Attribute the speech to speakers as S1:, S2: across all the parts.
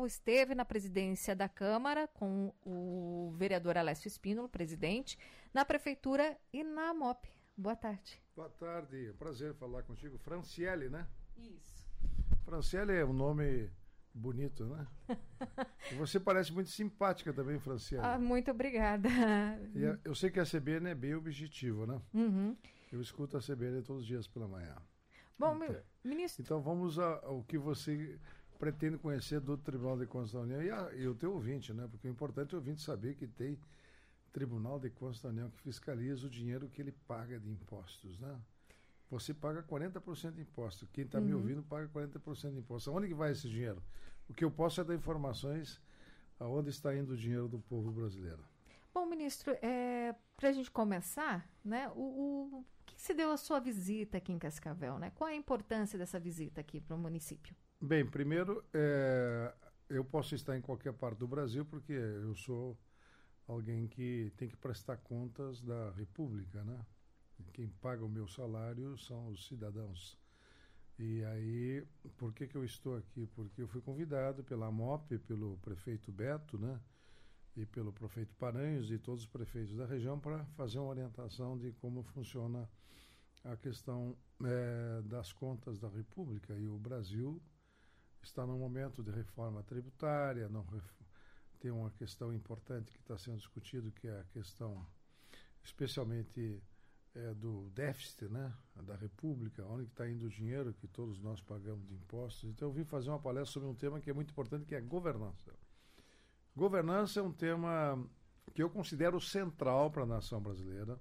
S1: Cascavel esteve na presidência da Câmara com o vereador Alessio Spínola, presidente, na Prefeitura e na MOP. Boa tarde.
S2: Boa tarde, prazer falar contigo. Franciele, né?
S1: Isso.
S2: Franciele é um nome bonito, né? E você parece muito simpática também, Franciele.
S1: Muito obrigada.
S2: Eu sei que a CBN é bem objetivo, né?
S1: Uhum.
S2: Eu escuto a CBN todos os dias pela manhã.
S1: Bom, ministro...
S2: Então vamos ao que você pretende conhecer do Tribunal de Contas da União e o teu ouvinte, né? Porque o importante é o ouvinte saber que tem Tribunal de Contas da União que fiscaliza o dinheiro que ele paga de impostos, né? Você paga 40% de imposto. Quem está me ouvindo paga 40% de imposto. Aonde que vai esse dinheiro? O que eu posso é dar informações aonde está indo o dinheiro do povo brasileiro.
S1: Bom, ministro, para a gente começar, né, o que se deu a sua visita aqui em Cascavel, né? Qual é a importância dessa visita aqui para o município?
S2: Bem, primeiro, eu posso estar em qualquer parte do Brasil porque eu sou alguém que tem que prestar contas da República, né? Quem paga o meu salário são os cidadãos. E aí, por que eu estou aqui? Porque eu fui convidado pela MOP, pelo prefeito Beto, né? E pelo prefeito Paranhos e todos os prefeitos da região para fazer uma orientação de como funciona a questão das contas da República. E o Brasil está num momento de reforma tributária, tem uma questão importante que está sendo discutido, que é a questão especialmente do déficit, né, da República, onde está indo o dinheiro que todos nós pagamos de impostos. Então eu vim fazer uma palestra sobre um tema que é muito importante, que é a governança. Governança é um tema que eu considero central para a nação brasileira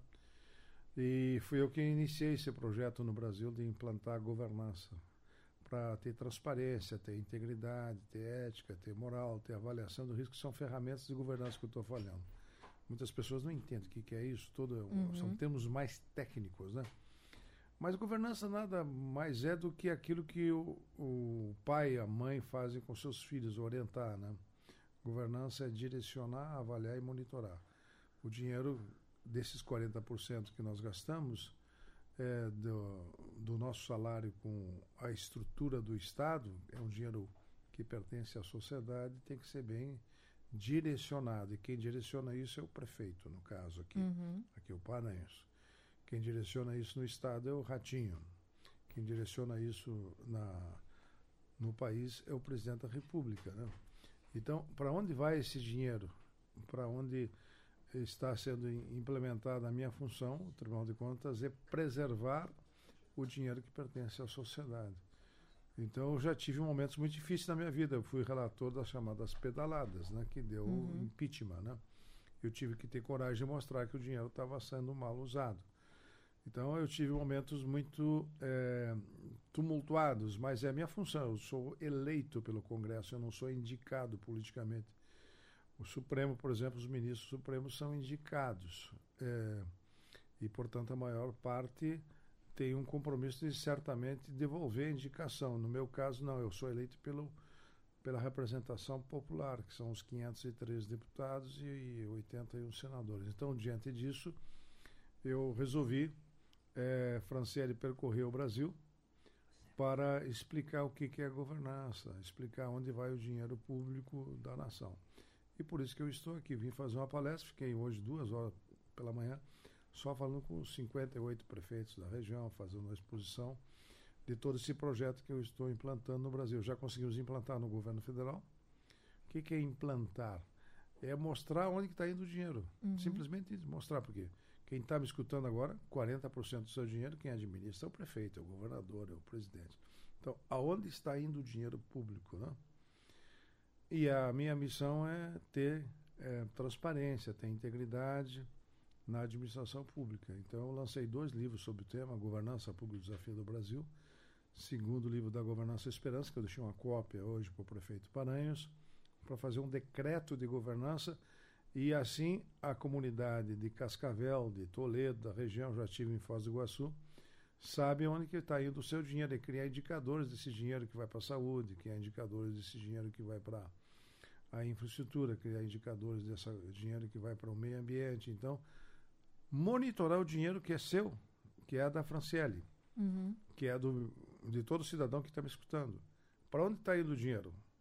S2: e fui eu que iniciei esse projeto no Brasil de implantar a governança para ter transparência, ter integridade, ter ética, ter moral, ter avaliação do risco, que são ferramentas de governança que eu estou falando. Muitas pessoas não entendem o que é isso, são termos mais técnicos, né? Mas governança nada mais é do que aquilo que o pai e a mãe fazem com seus filhos, orientar, né? Governança é direcionar, avaliar e monitorar. O dinheiro desses 40% que nós gastamos do nosso salário com a estrutura do Estado, é um dinheiro que pertence à sociedade, tem que ser bem direcionado. E quem direciona isso é o prefeito, no caso aqui. Aqui é o Paranhos. Quem direciona isso no Estado é o Ratinho. Quem direciona isso no país é o presidente da República, né? Então, para onde vai esse dinheiro? Para onde está sendo implementada a minha função, o Tribunal de Contas, é preservar o dinheiro que pertence à sociedade. Então, eu já tive momentos muito difíceis na minha vida. Eu fui relator das chamadas pedaladas, né, que deu impeachment, né? Eu tive que ter coragem de mostrar que o dinheiro estava sendo mal usado. Então, eu tive momentos muito tumultuados, mas é a minha função. Eu sou eleito pelo Congresso, eu não sou indicado politicamente. O Supremo, por exemplo, os ministros supremos são indicados. E, portanto, a maior parte tem um compromisso de certamente devolver a indicação. No meu caso, não. Eu sou eleito pela representação popular, que são os 503 deputados e 81 senadores. Então, diante disso, eu resolvi, Franciele, percorrer o Brasil para explicar o que é governança, explicar onde vai o dinheiro público da nação. E por isso que eu estou aqui. Vim fazer uma palestra, fiquei hoje 2 horas pela manhã, só falando com os 58 prefeitos da região, fazendo uma exposição de todo esse projeto que eu estou implantando no Brasil. Já conseguimos implantar no governo federal. O que é implantar? É mostrar onde está indo o dinheiro. Simplesmente mostrar, porque quem está me escutando agora, 40% do seu dinheiro, quem administra é o prefeito, é o governador, é o presidente. Então, aonde está indo o dinheiro público, né? E a minha missão é ter transparência, ter integridade na administração pública. Então, eu lancei 2 livros sobre o tema, Governança Pública e o Desafio do Brasil. Segundo livro da Governança e Esperança, que eu deixei uma cópia hoje para o prefeito Paranhos, para fazer um decreto de governança, e assim a comunidade de Cascavel, de Toledo, da região, já estive em Foz do Iguaçu, sabe onde que está indo o seu dinheiro, e criar indicadores desse dinheiro que vai para a saúde, criar indicadores desse dinheiro que vai para a infraestrutura, criar indicadores desse dinheiro que vai para o meio ambiente. Então, monitorar o dinheiro que é seu, que é da Franciele, que é de todo cidadão que está me escutando. Para onde está indo o dinheiro?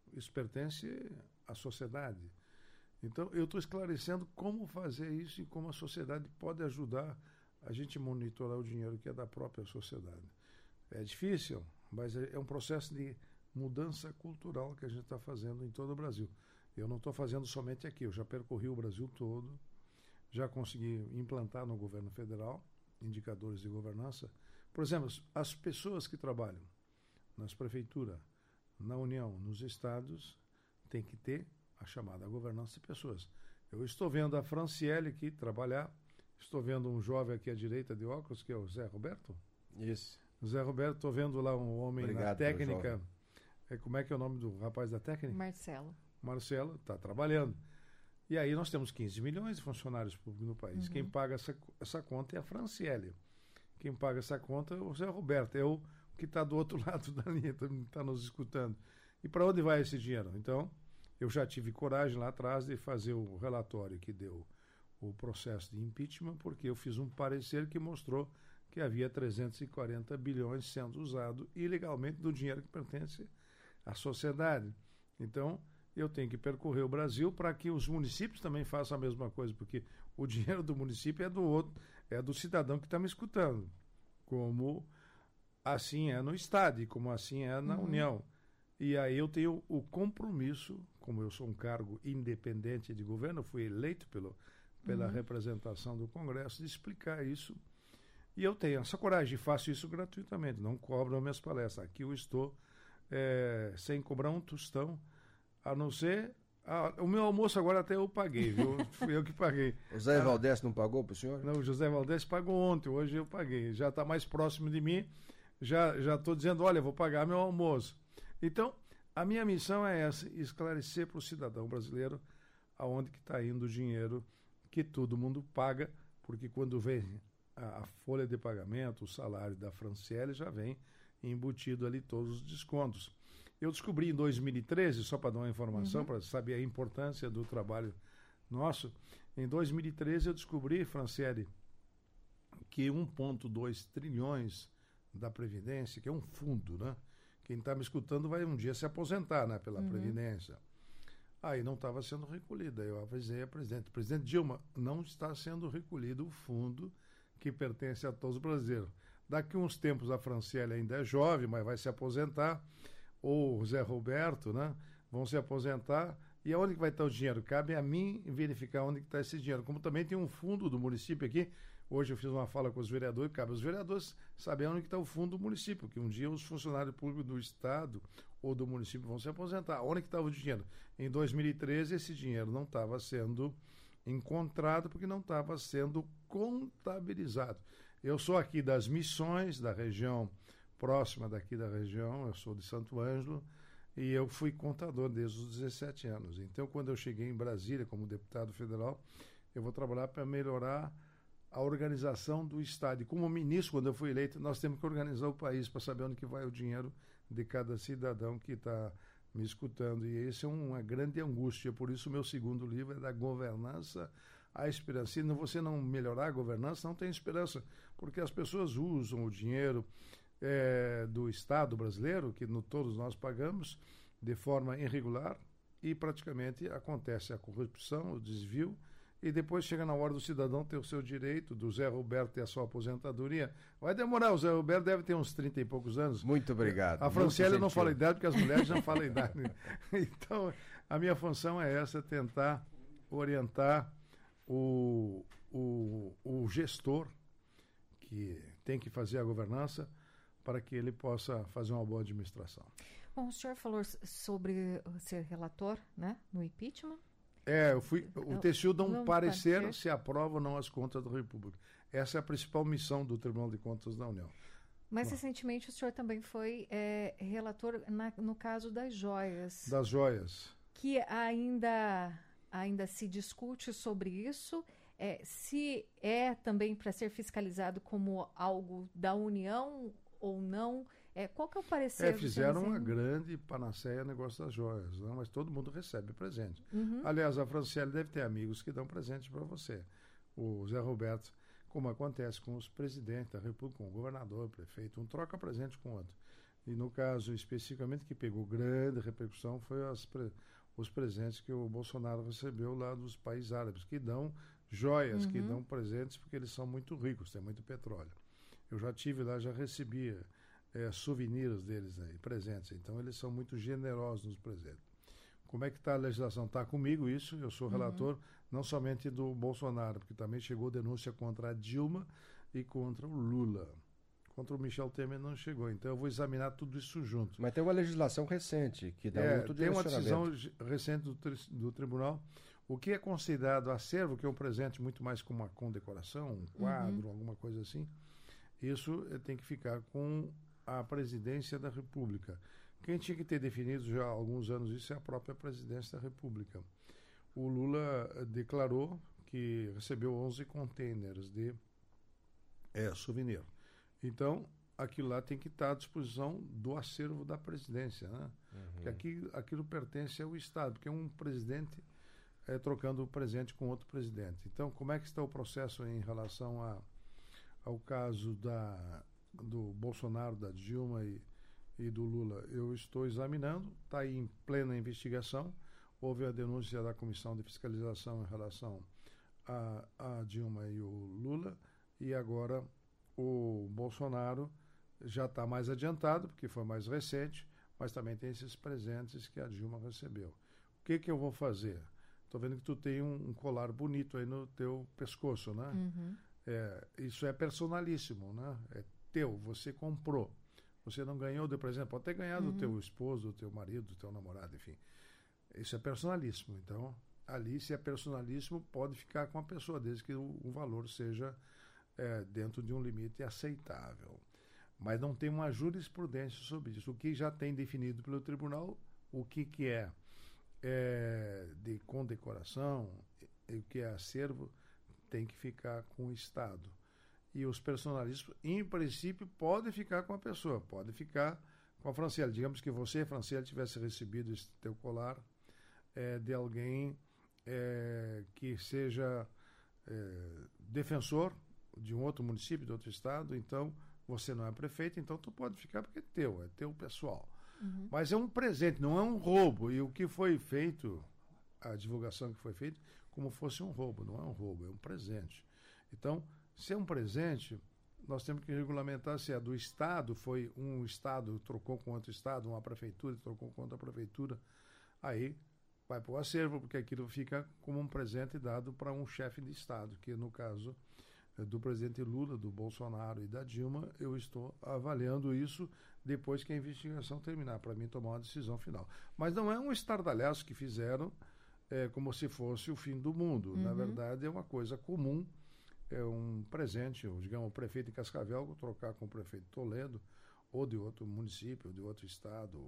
S2: isso pertence à sociedade. Então, eu estou esclarecendo como fazer isso e como a sociedade pode ajudar a gente monitorar o dinheiro que é da própria sociedade. É difícil, mas é um processo de mudança cultural que a gente está fazendo em todo o Brasil. Eu não estou fazendo somente aqui, eu já percorri o Brasil todo, já consegui implantar no governo federal indicadores de governança. Por exemplo, as pessoas que trabalham nas prefeituras, na União, nos estados, têm que ter a chamada governança de pessoas. Eu estou vendo a Franciele aqui trabalhar, estou vendo um jovem aqui à direita de óculos, que é o Zé Roberto.
S3: Isso.
S2: Zé Roberto, estou vendo lá um homem
S3: Obrigado,
S2: na técnica. Como é que é o nome do rapaz da técnica?
S1: Marcelo.
S2: Marcelo, está trabalhando. E aí nós temos 15 milhões de funcionários públicos no país. Quem paga essa conta é a Franciele. Quem paga essa conta é o Zé Roberto, é o que está do outro lado da linha, está nos escutando. E para onde vai esse dinheiro? Então, eu já tive coragem lá atrás de fazer o relatório que deu o processo de impeachment, porque eu fiz um parecer que mostrou que havia 340 bilhões sendo usado ilegalmente do dinheiro que pertence à sociedade. Então, eu tenho que percorrer o Brasil para que os municípios também façam a mesma coisa, porque o dinheiro do município é do outro, é do cidadão que está me escutando, como assim é no Estado e como assim é na União. E aí eu tenho o compromisso, como eu sou um cargo independente de governo, fui eleito pela representação do Congresso, de explicar isso. E eu tenho essa coragem, faço isso gratuitamente, não cobro minhas palestras. Aqui eu estou sem cobrar um tostão, a não ser... o meu almoço agora até eu paguei, viu? Fui eu que paguei.
S3: O Zé Valdez não pagou para o senhor?
S2: Não, o José Valdez pagou ontem, hoje eu paguei. Já está mais próximo de mim, já estou dizendo, olha, eu vou pagar meu almoço. Então, a minha missão é essa, esclarecer para o cidadão brasileiro aonde que está indo o dinheiro que todo mundo paga, porque quando vem a folha de pagamento, o salário da Franciele, já vem embutido ali todos os descontos. Eu descobri em 2013, só para dar uma informação, para saber a importância do trabalho nosso, em 2013 eu descobri, Franciele, que 1,2 trilhões da Previdência, que é um fundo, né? Quem está me escutando vai um dia se aposentar, né, pela Previdência. Aí não estava sendo recolhida. Eu avisei a presidente. Presidente Dilma, não está sendo recolhido o fundo que pertence a todos os brasileiros. Daqui uns tempos a Franciele ainda é jovem, mas vai se aposentar. Ou o Zé Roberto, né, vão se aposentar. E aonde que vai estar o dinheiro? Cabe a mim verificar onde está esse dinheiro. Como também tem um fundo do município aqui. Hoje eu fiz uma fala com os vereadores, cabe aos vereadores saber onde está o fundo do município, que um dia os funcionários públicos do Estado ou do município vão se aposentar. Onde que estava o dinheiro? Em 2013, esse dinheiro não estava sendo encontrado porque não estava sendo contabilizado. Eu sou aqui das Missões, da região próxima daqui da região, eu sou de Santo Ângelo, e eu fui contador desde os 17 anos. Então, quando eu cheguei em Brasília como deputado federal, eu vou trabalhar para melhorar a organização do Estado. E como ministro, quando eu fui eleito, nós temos que organizar o país para saber onde que vai o dinheiro de cada cidadão que está me escutando. E esse é uma grande angústia. Por isso, o meu segundo livro é da governança à esperança. Se você não melhorar a governança, não tem esperança. Porque as pessoas usam o dinheiro do Estado brasileiro, que todos nós pagamos, de forma irregular, e praticamente acontece a corrupção, o desvio, e depois chega na hora do cidadão ter o seu direito, do Zé Roberto ter a sua aposentadoria. Vai demorar, o Zé Roberto deve ter uns 30 e poucos anos.
S3: Muito obrigado.
S2: A Franciele não fala idade, porque as mulheres não falam idade. Então, a minha função é essa, tentar orientar o gestor, que tem que fazer a governança, para que ele possa fazer uma boa administração.
S1: Bom, o senhor falou sobre ser relator, né, no impeachment.
S2: O TCU dá um parecer se aprova ou não as contas da República. Essa é a principal missão do Tribunal de Contas da União.
S1: Mas recentemente o senhor também foi relator no caso das joias.
S2: Das joias.
S1: Que ainda se discute sobre isso. Se é também para ser fiscalizado como algo da União ou não. Qual que é o parecer?
S2: Fizeram uma grande panaceia negócio das joias, não? Mas todo mundo recebe presente.
S1: Uhum.
S2: Aliás, a Franciele deve ter amigos que dão presente para você. O Zé Roberto, como acontece com os presidentes da República, com o governador, o prefeito, um troca presente com o outro. E no caso especificamente que pegou grande repercussão foi os presentes que o Bolsonaro recebeu lá dos países árabes, que dão joias, que dão presentes porque eles são muito ricos, tem muito petróleo. Eu já tive lá, já recebia souvenirs deles aí, presentes. Então eles são muito generosos nos presentes. Como é que está a legislação? Está comigo isso, eu sou relator não somente do Bolsonaro, porque também chegou denúncia contra a Dilma e contra o Lula. Contra o Michel Temer não chegou, então eu vou examinar tudo isso junto.
S3: Mas tem uma legislação recente que dá outro
S2: tem uma decisão
S3: direcionamento.
S2: recente do tribunal. O que é considerado acervo, que é um presente muito mais como uma condecoração, um quadro, alguma coisa assim, isso tem que ficar com a presidência da República. Quem tinha que ter definido já há alguns anos isso é a própria presidência da República. O Lula declarou que recebeu 11 containers de souvenir. Então, aquilo lá tem que estar à disposição do acervo da presidência, né? Porque aquilo pertence ao Estado, porque um presidente trocando o presente com outro presidente. Então, como é que está o processo em relação ao caso do Bolsonaro, da Dilma e do Lula? Eu estou examinando, está aí em plena investigação. Houve a denúncia da Comissão de Fiscalização em relação a Dilma e o Lula, e agora o Bolsonaro já está mais adiantado, porque foi mais recente, mas também tem esses presentes que a Dilma recebeu. O que eu vou fazer? Estou vendo que tu tem um colar bonito aí no teu pescoço, né? Isso é personalíssimo, né? É teu, você comprou. Você não ganhou de presente, pode ter ganhado do teu esposo, do teu marido, do teu namorado, enfim. Isso é personalíssimo. Então, ali, se é personalíssimo, pode ficar com a pessoa, desde que o valor seja dentro de um limite aceitável. Mas não tem uma jurisprudência sobre isso. O que já tem definido pelo tribunal, o que é de condecoração, o que é acervo, tem que ficar com o Estado. E os personalistas, em princípio, podem ficar com a pessoa, pode ficar com a Franciele. Digamos que você, Franciele, tivesse recebido esse teu colar de alguém que seja defensor de um outro município, de outro estado, então você não é prefeito, então tu pode ficar porque é teu pessoal. Mas é um presente, não é um roubo. E o que foi feito, a divulgação que foi feita, como fosse um roubo, não é um roubo, é um presente. Então, se é um presente, nós temos que regulamentar se é do Estado, foi um Estado trocou com outro Estado, uma prefeitura trocou com outra prefeitura, aí vai para o acervo, porque aquilo fica como um presente dado para um chefe de Estado, que no caso do presidente Lula, do Bolsonaro e da Dilma, eu estou avaliando isso depois que a investigação terminar, para mim tomar uma decisão final. Mas não é um estardalhaço que fizeram como se fosse o fim do mundo. Na verdade, é uma coisa comum, é um presente, digamos, o prefeito de Cascavel trocar com o prefeito de Toledo, ou de outro município, ou de outro estado,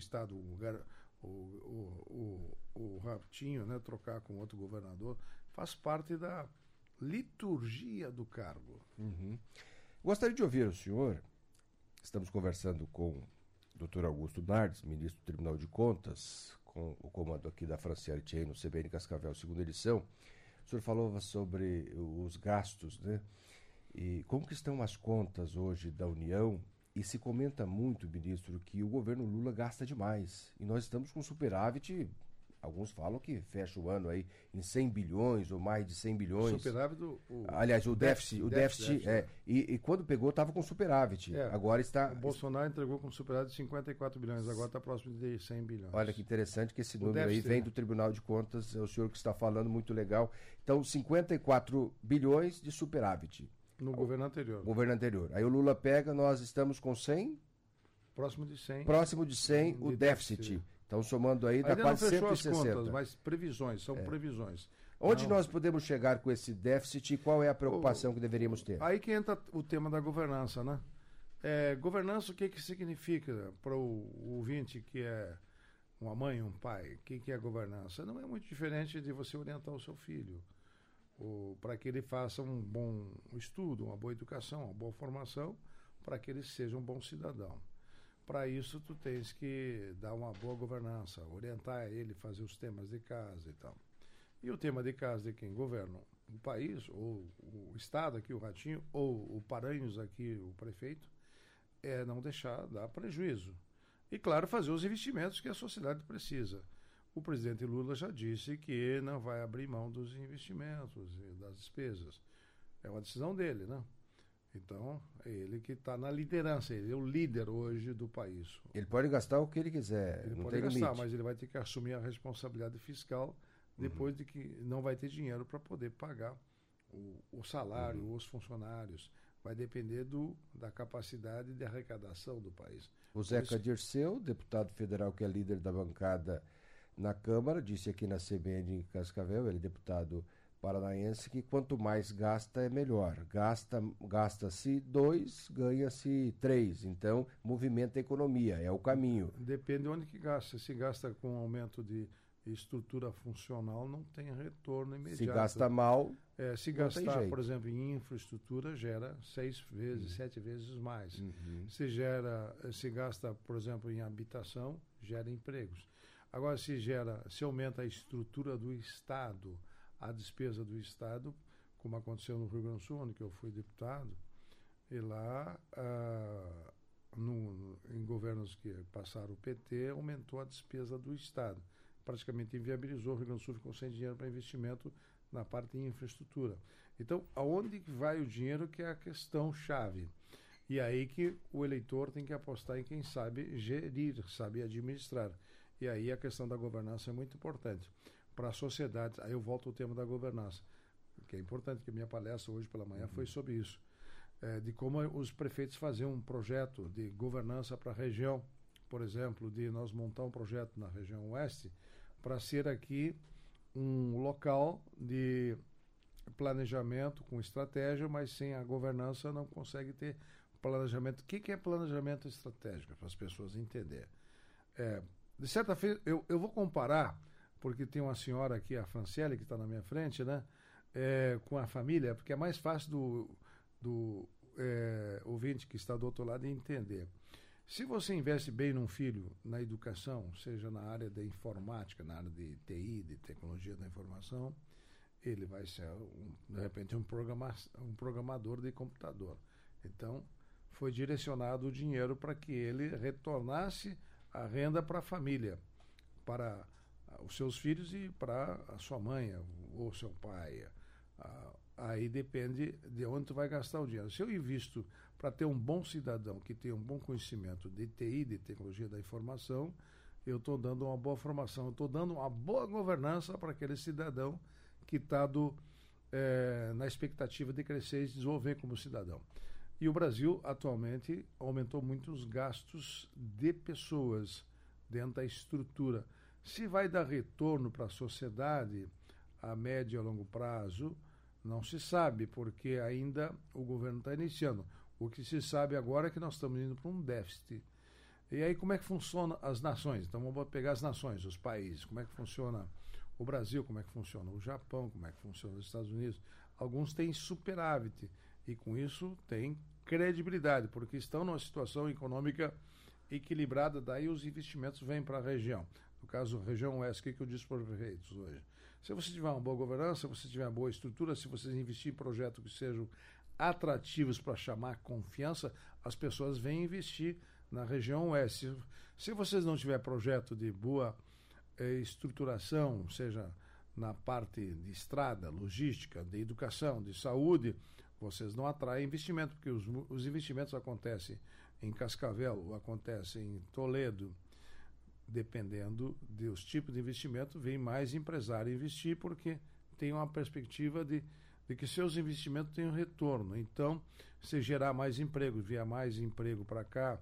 S2: o Ratinho, né, trocar com outro governador, faz parte da liturgia do cargo.
S3: Gostaria de ouvir o senhor. Estamos conversando com o Dr. Augusto Nardes, ministro do Tribunal de Contas, com o comando aqui da Franciele Tchê no CBN Cascavel, segunda edição. O senhor falava sobre os gastos, né? E como que estão as contas hoje da União? E se comenta muito, ministro, que o governo Lula gasta demais. E nós estamos com superávit. Alguns falam que fecha o ano aí em 100 bilhões ou mais de 100 bilhões.
S2: Superávit
S3: Aliás, o déficit e quando pegou estava com superávit. Agora está...
S2: O Bolsonaro entregou com superávit de 54 bilhões, agora está próximo de 100 bilhões.
S3: Olha que interessante que esse número aí vem do Tribunal de Contas, é o senhor que está falando, muito legal. Então, 54 bilhões de superávit.
S2: No governo anterior.
S3: Governo anterior. Aí o Lula pega, nós estamos com 100?
S2: Próximo de 100.
S3: Próximo de 100 o déficit. Então, somando aí, dá quase 160.
S2: As contas, mas previsões, são previsões.
S3: Onde nós podemos chegar com esse déficit e qual é a preocupação que deveríamos ter?
S2: Aí que entra o tema da governança, né? Governança, o que significa para o ouvinte que é uma mãe, um pai? O que é governança? Não é muito diferente de você orientar o seu filho para que ele faça um bom estudo, uma boa educação, uma boa formação, para que ele seja um bom cidadão. Para isso, tu tens que dar uma boa governança, orientar ele, fazer os temas de casa e tal. E o tema de casa de quem governa o país, ou o Estado aqui, o Ratinho, ou o Paranhos aqui, o prefeito, é não deixar dar prejuízo. E, claro, fazer os investimentos que a sociedade precisa. O presidente Lula já disse que não vai abrir mão dos investimentos e das despesas. É uma decisão dele, né? Então, é ele que está na liderança, ele é o líder hoje do país.
S3: Ele pode gastar o que ele quiser,
S2: Ele
S3: não
S2: pode
S3: tem
S2: gastar,
S3: limite.
S2: mas ele vai ter que assumir a responsabilidade fiscal depois de que não vai ter dinheiro para poder pagar o salário, os funcionários. Vai depender da capacidade de arrecadação do país.
S3: O Zeca Dirceu, deputado federal que é líder da bancada na Câmara, disse aqui na CBN em Cascavel, ele é deputado paranaense, que quanto mais gasta é melhor. Gasta-se 2, ganha-se 3. Então, movimenta a economia, é o caminho.
S2: Depende de onde que gasta. Se gasta com aumento de estrutura funcional, não tem retorno imediato.
S3: Se gasta mal,
S2: se
S3: não
S2: gastar,
S3: tem jeito.
S2: por exemplo, em infraestrutura, gera 6 vezes, 7 vezes mais.
S3: Uhum.
S2: Se gasta, por exemplo, em habitação, gera empregos. Agora, se aumenta a estrutura do Estado, a despesa do Estado, como aconteceu no Rio Grande do Sul, onde eu fui deputado, e lá, em governos que passaram o PT, aumentou a despesa do Estado. Praticamente inviabilizou, o Rio Grande do Sul ficou sem dinheiro para investimento na parte de infraestrutura. Então, aonde vai o dinheiro que é a questão chave? E aí que o eleitor tem que apostar em quem sabe gerir, sabe administrar. E aí a questão da governança é muito importante. Para a sociedade, aí eu volto ao tema da governança, que é importante, que a minha palestra hoje pela manhã foi sobre isso, de como os prefeitos faziam um projeto de governança para a região, por exemplo, de nós montar um projeto na região oeste, para ser aqui um local de planejamento com estratégia, mas sem a governança não consegue ter planejamento. O que é planejamento estratégico? Para as pessoas entenderem. De certa feita, eu vou comparar, porque tem uma senhora aqui, a Franciele, que está na minha frente, né, com a família, porque é mais fácil do ouvinte que está do outro lado entender. Se você investe bem num filho na educação, seja na área da informática, na área de TI, de tecnologia da informação, ele vai ser, de repente, um programador de computador. Então, foi direcionado o dinheiro para que ele retornasse a renda para a família, para os seus filhos e para a sua mãe ou seu pai. Aí depende de onde tu vai gastar o dinheiro. Se eu invisto para ter um bom cidadão que tenha um bom conhecimento de TI, de tecnologia da informação, eu estou dando uma boa formação, eu estou dando uma boa governança para aquele cidadão que está na expectativa de crescer e se desenvolver como cidadão. E o Brasil, atualmente, aumentou muito os gastos de pessoas dentro da estrutura. Se vai dar retorno para a sociedade a médio e a longo prazo, não se sabe, porque ainda o governo está iniciando. O que se sabe agora é que nós estamos indo para um déficit. E aí como é que funcionam as nações? Então vamos pegar as nações, os países. Como é que funciona o Brasil, como é que funciona o Japão, como é que funciona os Estados Unidos. Alguns têm superávit e com isso têm credibilidade, porque estão numa situação econômica equilibrada, daí os investimentos vêm para a região. No caso, a região oeste, o que eu disse para os prefeitos hoje? Se você tiver uma boa governança, se você tiver uma boa estrutura, se vocês investirem em projetos que sejam atrativos para chamar confiança, as pessoas vêm investir na região oeste. Se vocês não tiverem projeto de boa estruturação, seja na parte de estrada, logística, de educação, de saúde, vocês não atraem investimento, porque os investimentos acontecem em Cascavel, ou acontecem em Toledo. Dependendo dos tipos de investimento, vem mais empresário investir, porque tem uma perspectiva de que seus investimentos tenham retorno. Então, se gerar mais emprego, vier mais emprego para cá,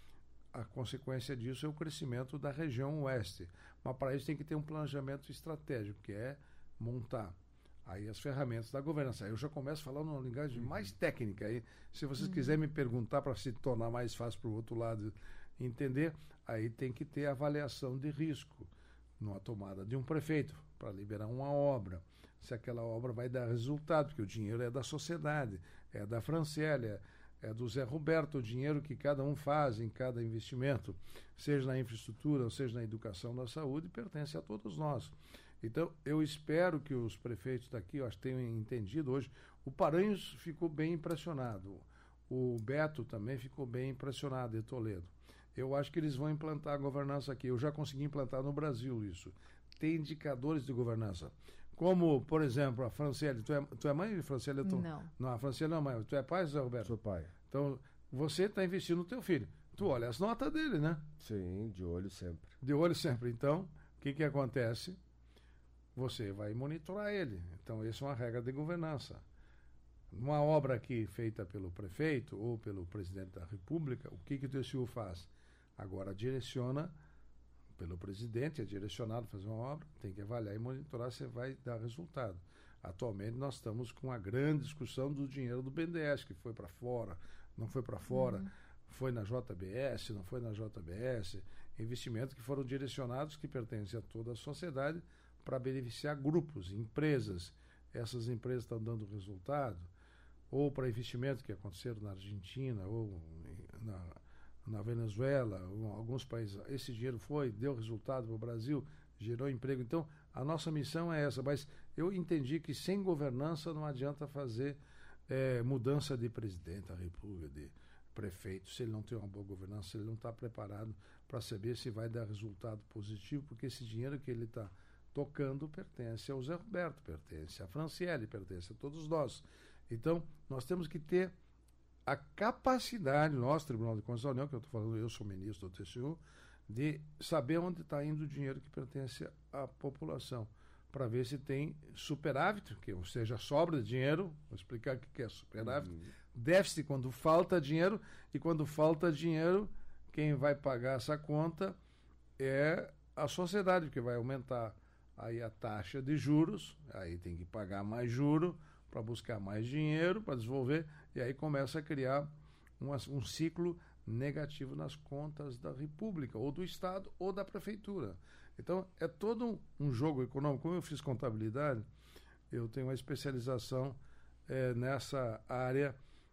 S2: a consequência disso é o crescimento da região oeste. Mas para isso tem que ter um planejamento estratégico, que é montar aí as ferramentas da governança. Aí eu já começo falando uma linguagem mais técnica. Aí, se vocês quiserem me perguntar para se tornar mais fácil para o outro lado entender, aí tem que ter avaliação de risco numa tomada de um prefeito para liberar uma obra. Se aquela obra vai dar resultado, porque o dinheiro é da sociedade, é da Franciele, é do Zé Roberto, o dinheiro que cada um faz em cada investimento, seja na infraestrutura ou seja na educação, na saúde, pertence a todos nós. Então, eu espero que os prefeitos daqui, eu acho que tenham entendido hoje. O Paranhos ficou bem impressionado. O Beto também ficou bem impressionado, de Toledo. Eu acho que eles vão implantar a governança aqui. Eu já consegui implantar no Brasil isso. Tem indicadores de governança. Como, por exemplo, a Franciele. Tu é mãe, Franciele? Não, a Franciele não é mãe. Tu é pai, Zé Roberto?
S3: Sou pai.
S2: Então, você está investindo no teu filho. Tu olha as notas dele, né?
S3: Sim, de olho sempre.
S2: De olho sempre. Então, o que acontece? Você vai monitorar ele. Então, essa é uma regra de governança. Uma obra aqui feita pelo prefeito ou pelo presidente da República, o que o TCU faz? Agora direciona pelo presidente, é direcionado a fazer uma obra, tem que avaliar e monitorar se vai dar resultado. Atualmente nós estamos com uma grande discussão do dinheiro do BNDES, que foi para fora, não foi para fora, foi na JBS, não foi na JBS, investimentos que foram direcionados, que pertencem a toda a sociedade, para beneficiar grupos, empresas. Essas empresas estão dando resultado, ou para investimentos que aconteceram na Argentina, ou na Venezuela, alguns países. Esse dinheiro deu resultado para o Brasil, gerou emprego. Então, a nossa missão é essa. Mas eu entendi que sem governança não adianta fazer mudança de presidente da República, de prefeito, se ele não tem uma boa governança, se ele não está preparado para saber se vai dar resultado positivo, porque esse dinheiro que ele está tocando pertence ao Zé Roberto, pertence à Franciele, pertence a todos nós. Então, nós temos que ter a capacidade, nosso Tribunal de Contas da União, que eu estou falando, eu sou ministro do TCU, de saber onde está indo o dinheiro que pertence à população, para ver se tem superávit, ou seja, sobra de dinheiro, vou explicar o que é superávit, déficit quando falta dinheiro, e quando falta dinheiro, quem vai pagar essa conta é a sociedade, porque vai aumentar aí a taxa de juros, aí tem que pagar mais juro para buscar mais dinheiro, para desenvolver, e aí começa a criar um ciclo negativo nas contas da República, ou do Estado, ou da Prefeitura. Então, é todo um jogo econômico. Como eu fiz contabilidade, eu tenho uma especialização nessa área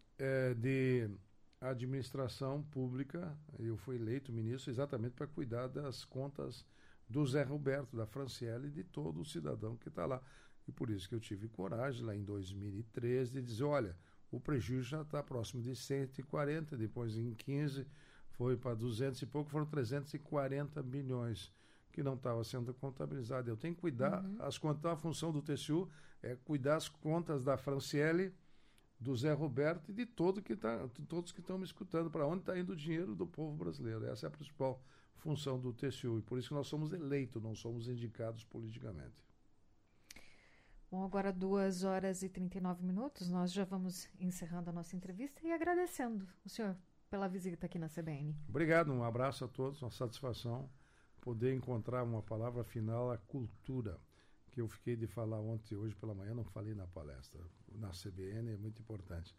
S2: de administração pública. Eu fui eleito ministro exatamente para cuidar das contas do Zé Roberto, da Franciele e de todo o cidadão que está lá. E por isso que eu tive coragem, lá em 2013, de dizer, olha, o prejuízo já está próximo de 140, depois em 15 foi para 200 e pouco, foram 340 milhões que não estava sendo contabilizado. Eu tenho que cuidar as contas. Então, a função do TCU é cuidar as contas da Franciele, do Zé Roberto e de todos que estão me escutando, para onde está indo o dinheiro do povo brasileiro. Essa é a principal função do TCU, e por isso que nós somos eleitos, não somos indicados politicamente.
S1: Bom, agora 2h39, nós já vamos encerrando a nossa entrevista e agradecendo o senhor pela visita aqui na CBN.
S2: Obrigado, um abraço a todos, uma satisfação poder encontrar uma palavra final, a cultura, que eu fiquei de falar ontem e hoje pela manhã, não falei na palestra, na CBN, é muito importante.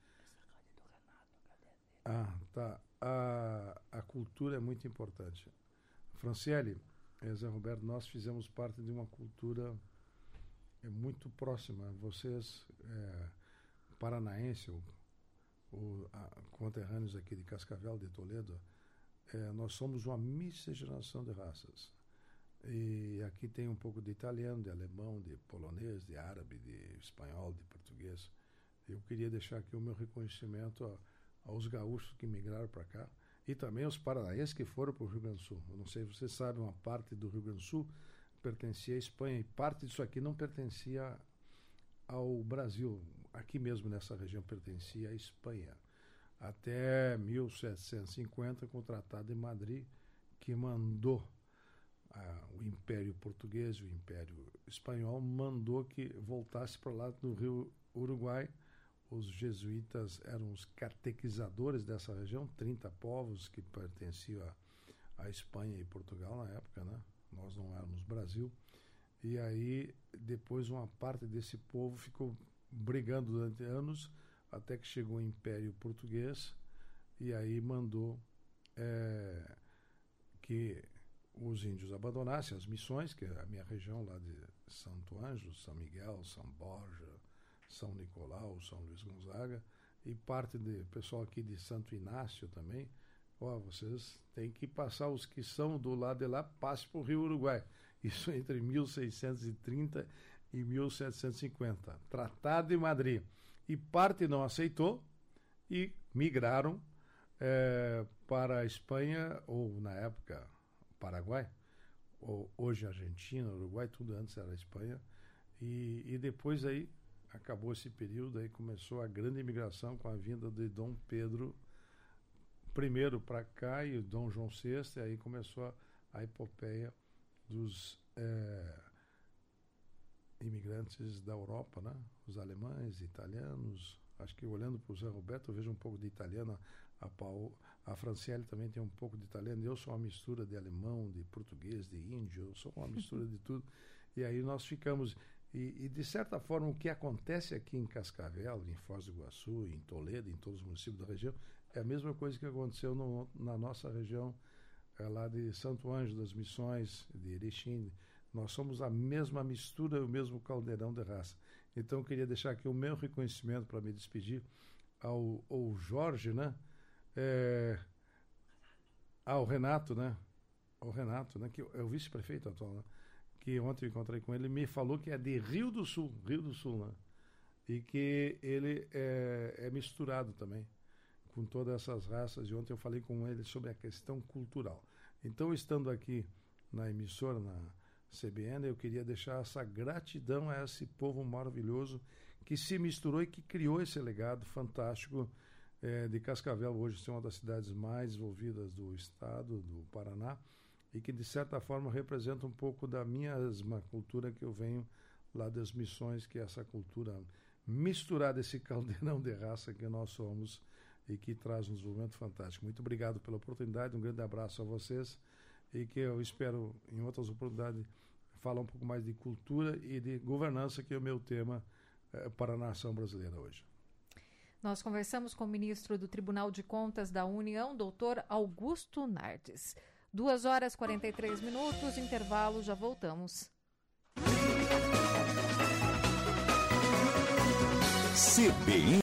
S2: Tá. A cultura é muito importante. Franciele, Zé Roberto, nós fizemos parte de uma cultura muito próxima. Vocês, paranaenses, conterrâneos aqui de Cascavel, de Toledo, nós somos uma miscigenação de raças. E aqui tem um pouco de italiano, de alemão, de polonês, de árabe, de espanhol, de português. Eu queria deixar aqui o meu reconhecimento aos gaúchos que migraram para cá e também aos paranaenses que foram para o Rio Grande do Sul. Eu não sei se vocês sabem, uma parte do Rio Grande do Sul pertencia à Espanha e parte disso aqui não pertencia ao Brasil. Aqui mesmo nessa região pertencia à Espanha. Até 1750, com o Tratado de Madrid, que mandou o Império Português e o Império Espanhol, mandou que voltasse para lá do Rio Uruguai. Os jesuítas eram os catequizadores dessa região, 30 povos que pertenciam à Espanha e Portugal na época, né? Nós não éramos Brasil. E aí, depois, uma parte desse povo ficou brigando durante anos, até que chegou o Império Português, e aí mandou que os índios abandonassem as missões, que é a minha região lá de Santo Ângelo, São Miguel, São Borja, São Nicolau, São Luís Gonzaga, e parte do pessoal aqui de Santo Inácio também. Vocês têm que passar, os que são do lado de lá, passe para o Rio Uruguai. Isso entre 1630 e 1750. Tratado de Madrid. E parte não aceitou e migraram para a Espanha, ou na época Paraguai, ou hoje Argentina, Uruguai, tudo antes era Espanha, e depois aí acabou esse período, aí começou a grande imigração com a vinda de Dom Pedro I para cá e Dom João VI, e aí começou a epopeia dos imigrantes da Europa, né? Os alemães, italianos. Acho que olhando para o Zé Roberto eu vejo um pouco de italiano, a Franciele também tem um pouco de italiano, eu sou uma mistura de alemão, de português, de índio, eu sou uma mistura de tudo, e aí nós ficamos, e de certa forma o que acontece aqui em Cascavel, em Foz do Iguaçu, em Toledo, em todos os municípios da região, é a mesma coisa que aconteceu na nossa região, lá de Santo Ângelo, das Missões, de Erechim. Nós somos a mesma mistura, o mesmo caldeirão de raça. Então eu queria deixar aqui o meu reconhecimento para me despedir ao Jorge, né? Ao Renato, né? Ao Renato, né? Que é o vice-prefeito atual, né? Que ontem eu encontrei com ele, me falou que é de Rio do Sul, né? E que ele é misturado também com todas essas raças. E ontem eu falei com ele sobre a questão cultural. Então, estando aqui na emissora, na CBN, eu queria deixar essa gratidão a esse povo maravilhoso que se misturou e que criou esse legado fantástico de Cascavel. Hoje é uma das cidades mais desenvolvidas do estado do Paraná e que, de certa forma, representa um pouco da mesma cultura que eu venho lá das Missões, que é essa cultura misturada, esse caldeirão de raça que nós somos e que traz um desenvolvimento fantástico. Muito obrigado pela oportunidade, um grande abraço a vocês e que eu espero, em outras oportunidades, falar um pouco mais de cultura e de governança, que é o meu tema para a nação brasileira hoje.
S1: Nós conversamos com o ministro do Tribunal de Contas da União, doutor Augusto Nardes. 2h43, intervalo, já voltamos.
S4: CBN